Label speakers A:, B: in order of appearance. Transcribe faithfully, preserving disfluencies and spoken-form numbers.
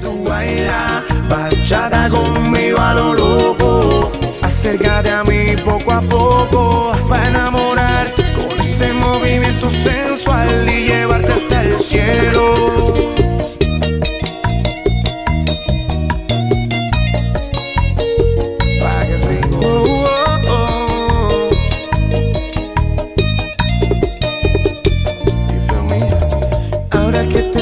A: tú bailas bachata conmigo a lo loco. Acércate a mí poco a poco para enamorarte con ese movimiento sensual y llevarte hasta el cielo. Pa' que rico. Oh, oh, oh. You feel me? Ahora que te